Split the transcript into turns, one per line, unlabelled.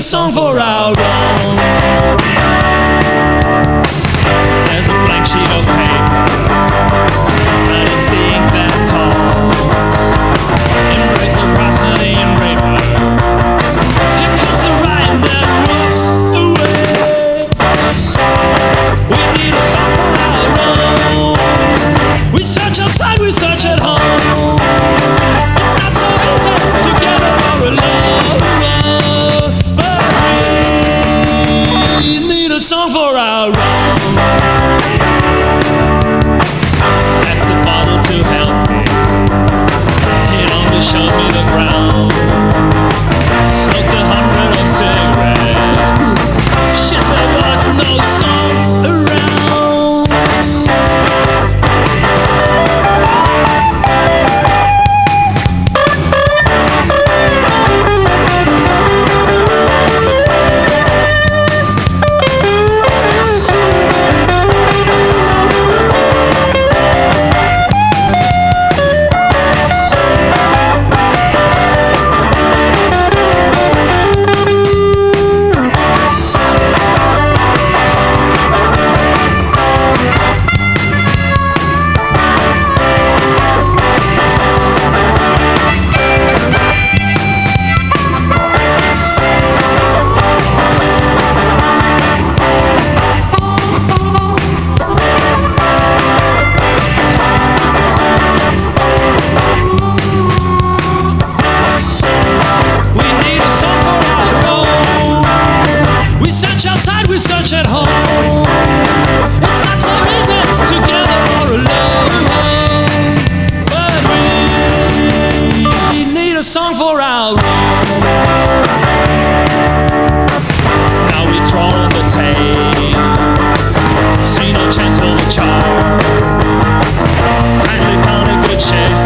song for our own. There's a blank sheet of paper, and it's the ink that talks. Embrace the prosody and raper. Here comes the rhyme that walks away. We need a song for our own. We search outside, we search at home. It's not so easy together or alone, but we need a song for our own. Ask the bottle to help me. It only showed me the ground. Smoked 100 of cigarettes. Shit, there was no song around. We search outside, we search at home. It's not so easy together or alone, but we need a song for our own. Now we crawl on the tape, see no chance for the charm. Finally found a good shape.